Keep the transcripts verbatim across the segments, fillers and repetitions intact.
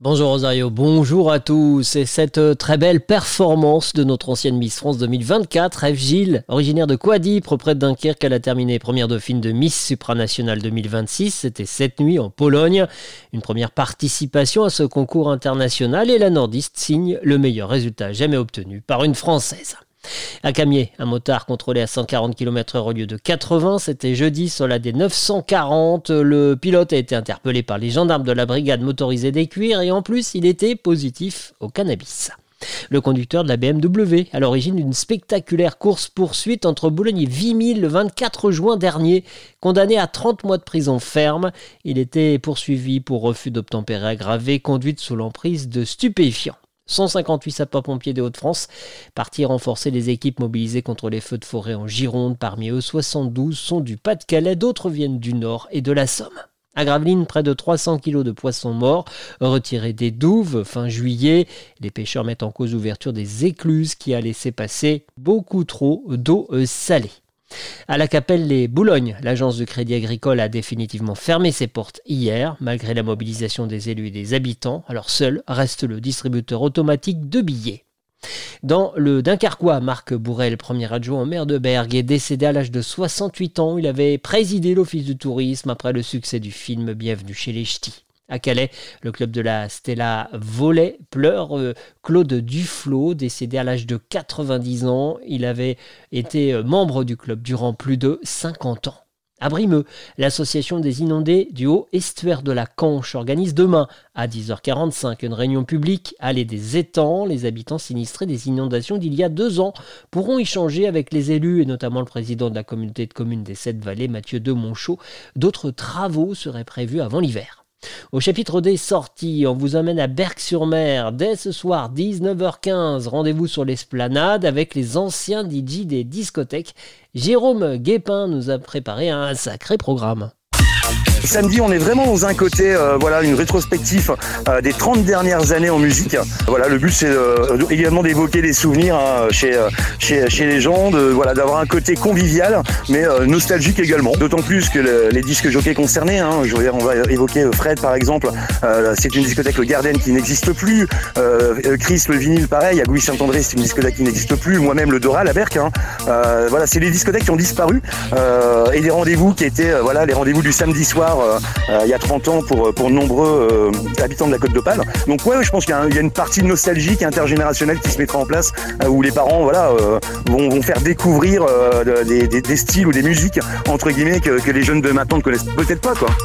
Bonjour Rosario, bonjour à tous. Et cette très belle performance de notre ancienne Miss France deux mille vingt-quatre, Ève Gilles, originaire de Couadipre, près de Dunkerque, elle a terminé première dauphine de Miss Supranationale deux mille vingt-six. C'était cette nuit en Pologne. Une première participation à ce concours international et la nordiste signe le meilleur résultat jamais obtenu par une Française. À Camier, un motard contrôlé à cent quarante kilomètres heure au lieu de quatre-vingts, c'était jeudi sur la D neuf cent quarante. Le pilote a été interpellé par les gendarmes de la brigade motorisée des Cuirs et en plus, il était positif au cannabis. Le conducteur de la B M W, à l'origine d'une spectaculaire course-poursuite entre Boulogne et Vimille le vingt-quatre juin dernier, condamné à trente mois de prison ferme. Il était poursuivi pour refus d'obtempérer aggravé, conduite sous l'emprise de stupéfiants. cent cinquante-huit sapeurs-pompiers des Hauts-de-France partis renforcer les équipes mobilisées contre les feux de forêt en Gironde. Parmi eux, soixante-douze sont du Pas-de-Calais, d'autres viennent du Nord et de la Somme. À Gravelines, près de trois cents kilos de poissons morts retirés des douves fin juillet. Les pêcheurs mettent en cause l'ouverture des écluses qui a laissé passer beaucoup trop d'eau salée. À la Capelle-les-Boulogne, l'agence de crédit agricole a définitivement fermé ses portes hier, malgré la mobilisation des élus et des habitants. Alors seul reste le distributeur automatique de billets. Dans le Dunkerquois, Marc Bourrel, premier adjoint au maire de Bergues, est décédé à l'âge de soixante-huit ans. Il avait présidé l'office du tourisme après le succès du film Bienvenue chez les Ch'tis. À Calais, le club de la Stella Volley pleure euh, Claude Duflot, décédé à l'âge de quatre-vingt-dix ans. Il avait été euh, membre du club durant plus de cinquante ans. À Brimeux, l'association des inondés du Haut-Estuaire de la Canche organise demain à dix heures quarante-cinq une réunion publique allée des étangs. Les habitants sinistrés des inondations d'il y a deux ans pourront échanger avec les élus et notamment le président de la communauté de communes des Sept-Vallées, Mathieu Demonchot. D'autres travaux seraient prévus avant l'hiver. Au chapitre des sorties, on vous emmène à Berck-sur-Mer dès ce soir dix-neuf heures quinze. Rendez-vous sur l'esplanade avec les anciens D J des discothèques. Jérôme Guépin nous a préparé un sacré programme. Samedi, on est vraiment dans un côté, euh, voilà, une rétrospective euh, des trente dernières années en musique. Voilà, le but c'est euh, également d'évoquer des souvenirs hein, chez, euh, chez chez les gens, de voilà, d'avoir un côté convivial, mais euh, nostalgique également. D'autant plus que le, les disques jockeys concernés, hein, je veux dire, on va évoquer Fred par exemple. Euh, c'est une discothèque le Garden qui n'existe plus. Euh, Chris le vinyle, pareil. À Gouy Saint-André, c'est une discothèque qui n'existe plus. Moi-même le Doral à Berck. Hein. Euh, voilà, c'est les discothèques qui ont disparu euh, et les rendez-vous qui étaient, euh, voilà, les rendez-vous du samedi soir. Euh, euh, il y a trente ans pour, pour nombreux euh, habitants de la Côte d'Opale. Donc ouais, je pense qu'il y a, un, il y a une partie nostalgique et intergénérationnelle qui se mettra en place euh, où les parents voilà, euh, vont, vont faire découvrir euh, des, des, des styles ou des musiques entre guillemets que, que les jeunes de maintenant ne connaissent peut-être pas quoi.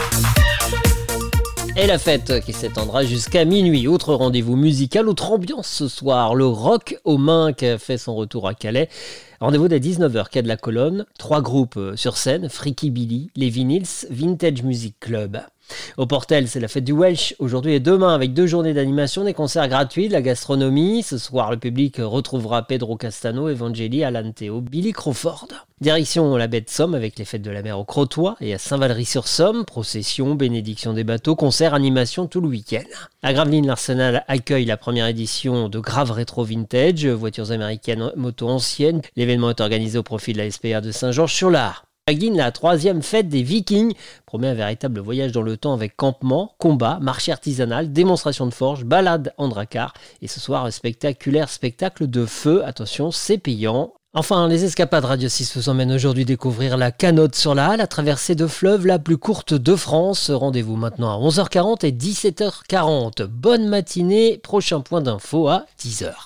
Et la fête qui s'étendra jusqu'à minuit. Autre rendez-vous musical, autre ambiance ce soir. Le Rock aux Mains qui a fait son retour à Calais. Rendez-vous dès dix-neuf heures, quai de la Colonne. Trois groupes sur scène, Freaky Billy, les Vinyls, Vintage Music Club. Au Portel, c'est la fête du Welsh aujourd'hui et demain avec deux journées d'animation, des concerts gratuits, de la gastronomie. Ce soir, le public retrouvera Pedro Castano, Evangeli, Alan Théo, Billy Crawford. Direction la baie de Somme avec les fêtes de la mer au Crotoy et à Saint-Valery-sur-Somme. Procession, bénédiction des bateaux, concerts, animation tout le week-end. À Gravelines, l'Arsenal accueille la première édition de Grave Rétro Vintage, voitures américaines, motos anciennes. L'événement est organisé au profit de la S P A de Saint-Georges-sur-l'Ar. À Guine, la troisième fête des Vikings promet un véritable voyage dans le temps avec campement, combat, marché artisanal, démonstration de forge, balade en dracar et ce soir un spectaculaire spectacle de feu. Attention, c'est payant. Enfin, les escapades Radio six vous emmènent aujourd'hui découvrir la Canotte sur la Halle, la traversée de fleuve la plus courte de France. Rendez-vous maintenant à onze heures quarante et dix-sept heures quarante. Bonne matinée, prochain point d'info à dix heures.